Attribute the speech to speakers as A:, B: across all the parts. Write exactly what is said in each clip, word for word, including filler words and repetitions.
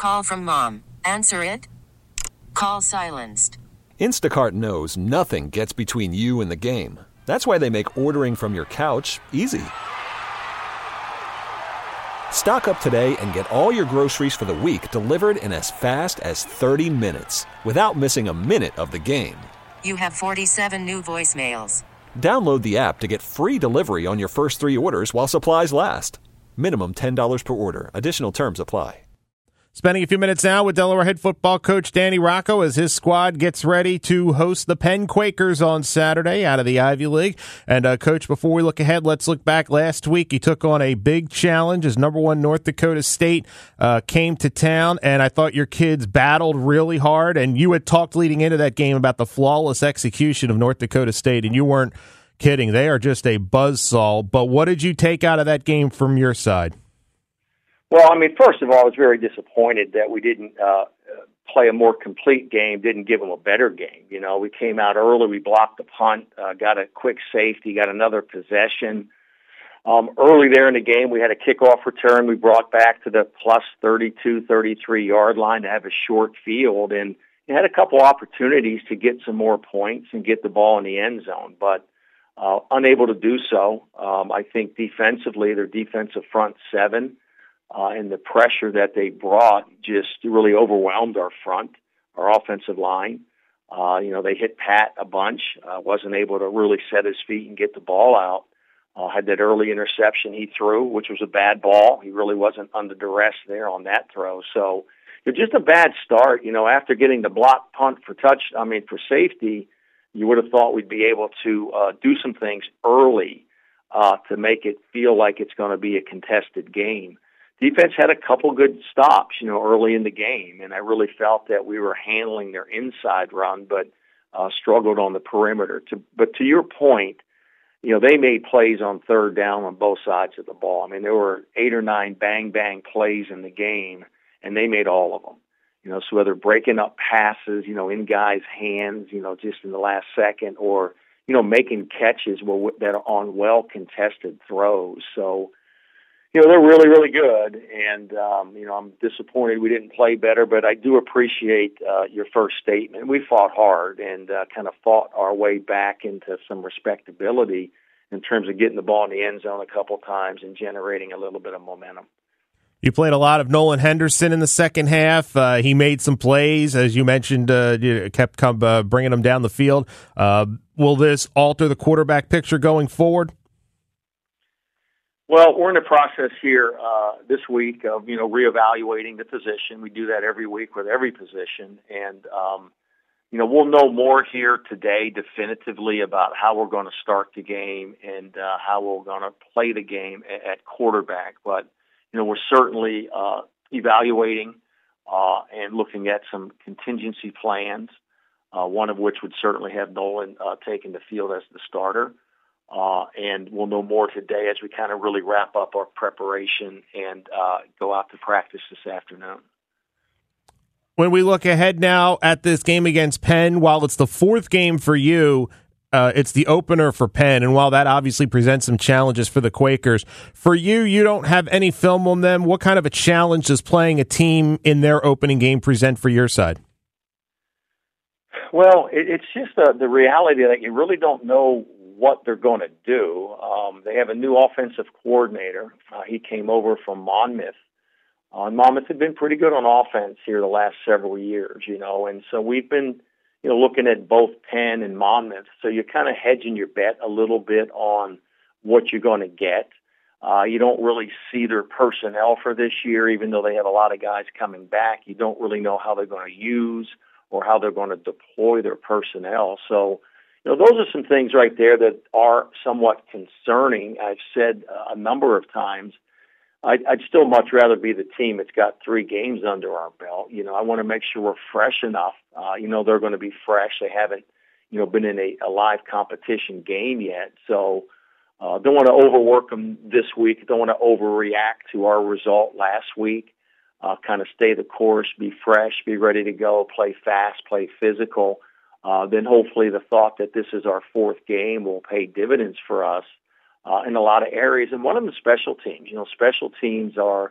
A: Call from mom. Answer it. Call silenced.
B: Instacart knows nothing gets between you and the game. That's why they make ordering from your couch easy. Stock up today and get all your groceries for the week delivered in as fast as thirty minutes without missing a minute of the game.
A: You have forty-seven new voicemails.
B: Download the app to get free delivery on your first three orders while supplies last. Minimum ten dollars per order. Additional terms apply.
C: Spending a few minutes now with Delaware head football coach Danny Rocco as his squad gets ready to host the Penn Quakers on Saturday out of the Ivy League. And, uh, Coach, before we look ahead, let's look back. Last week, he took on a big challenge as number one North Dakota State uh, came to town, and I thought your kids battled really hard. And you had talked leading into that game about the flawless execution of North Dakota State, and you weren't kidding. They are just a buzzsaw. But what did you take out of that game from your side?
D: Well, I mean, first of all, I was very disappointed that we didn't uh, play a more complete game, didn't give them a better game. You know, we came out early, we blocked the punt, uh, got a quick safety, got another possession. Um, early there in the game, we had a kickoff return. We brought back to the plus thirty-two, thirty-three yard line to have a short field, and we had a couple opportunities to get some more points and get the ball in the end zone, but uh, unable to do so. Um, I think defensively, their defensive front seven, Uh, and the pressure that they brought just really overwhelmed our front, our offensive line. Uh, you know, they hit Pat a bunch, uh, wasn't able to really set his feet and get the ball out. Uh, had that early interception he threw, which was a bad ball. He really wasn't under duress there on that throw. So it's just a bad start. You know, after getting the block punt for touch, I mean, for safety, you would have thought we'd be able to uh, do some things early uh, to make it feel like it's going to be a contested game. Defense had a couple good stops, you know, early in the game, and I really felt that we were handling their inside run, but uh, struggled on the perimeter. To, but to your point, you know, they made plays on third down on both sides of the ball. I mean, there were eight or nine bang-bang plays in the game, and they made all of them. You know, so whether breaking up passes, you know, in guys' hands, you know, just in the last second, or, you know, making catches that are on well-contested throws. So, you know, they're really, really good, and, um, you know, I'm disappointed we didn't play better, but I do appreciate uh, your first statement. We fought hard and uh, kind of fought our way back into some respectability in terms of getting the ball in the end zone a couple times and generating a little bit of momentum.
C: You played a lot of Nolan Henderson in the second half. Uh, he made some plays, as you mentioned, uh, you kept come, uh, bringing him down the field. Uh, will this alter the quarterback picture going forward?
D: Well, we're in the process here uh, this week of, you know, reevaluating the position. We do that every week with every position. And, um, you know, we'll know more here today definitively about how we're going to start the game and uh, how we're going to play the game at, at quarterback. But, you know, we're certainly uh, evaluating uh, and looking at some contingency plans, uh, one of which would certainly have Nolan uh, taking the field as the starter. Uh, and we'll know more today as we kind of really wrap up our preparation and uh, go out to practice this afternoon.
C: When we look ahead now at this game against Penn, while it's the fourth game for you, uh, it's the opener for Penn. And while that obviously presents some challenges for the Quakers, for you, you don't have any film on them. What kind of a challenge does playing a team in their opening game present for your side?
D: Well, it, it's just uh, the reality that you really don't know what they're going to do. Um, they have a new offensive coordinator. Uh, he came over from Monmouth. Uh, Monmouth had been pretty good on offense here the last several years, you know, and so we've been, you know, looking at both Penn and Monmouth. So you're kind of hedging your bet a little bit on what you're going to get. Uh, you don't really see their personnel for this year, even though they have a lot of guys coming back. You don't really know how they're going to use or how they're going to deploy their personnel. So, you know, those are some things right there that are somewhat concerning. I've said uh, a number of times, I'd, I'd still much rather be the team that's got three games under our belt. You know, I want to make sure we're fresh enough. Uh, you know, they're going to be fresh. They haven't, you know, been in a, a live competition game yet. So uh, don't want to overwork them this week. Don't want to overreact to our result last week. Uh, kind of stay the course, be fresh, be ready to go, play fast, play physical. Uh, then hopefully the thought that this is our fourth game will pay dividends for us uh, in a lot of areas. And one of them is special teams. You know, special teams are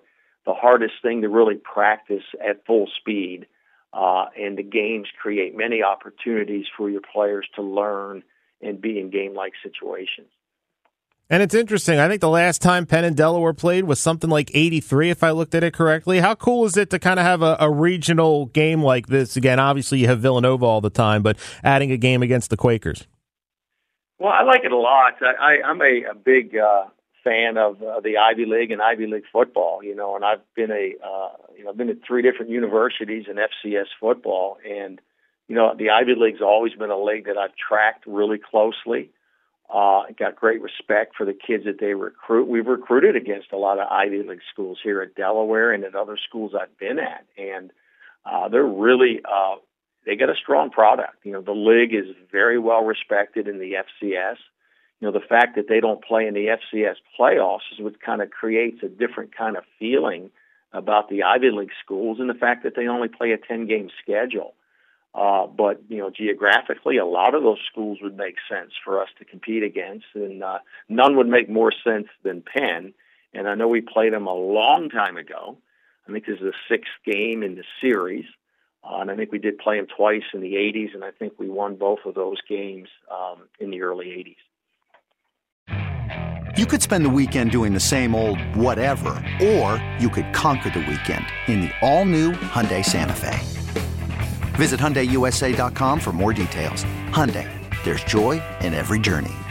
D: the hardest thing to really practice at full speed. Uh, and the games create many opportunities for your players to learn and be in game-like situations.
C: And it's interesting. I think the last time Penn and Delaware played was something like eighty-three, if I looked at it correctly. How cool is it to kind of have a, a regional game like this? Again, obviously you have Villanova all the time, but adding a game against the Quakers.
D: Well, I like it a lot. I, I, I'm a, a big uh, fan of uh, the Ivy League and Ivy League football, you know, and I've been a, uh, you know, I've been at three different universities in F C S football, and you know, the Ivy League's always been a league that I've tracked really closely. Uh, got great respect for the kids that they recruit. We've recruited against a lot of Ivy League schools here at Delaware and at other schools I've been at, and uh, they're really uh, they got a strong product. You know, the league is very well respected in the F C S. You know, the fact that they don't play in the F C S playoffs is what kind of creates a different kind of feeling about the Ivy League schools, and the fact that they only play a ten-game schedule. Uh, but, you know, geographically, a lot of those schools would make sense for us to compete against, and uh, none would make more sense than Penn. And I know we played them a long time ago. I think this is the sixth game in the series, uh, and I think we did play them twice in the eighties, and I think we won both of those games um, in the early eighties.
E: You could spend the weekend doing the same old whatever, or you could conquer the weekend in the all-new Hyundai Santa Fe. Visit Hyundai U S A dot com for more details. Hyundai, there's joy in every journey.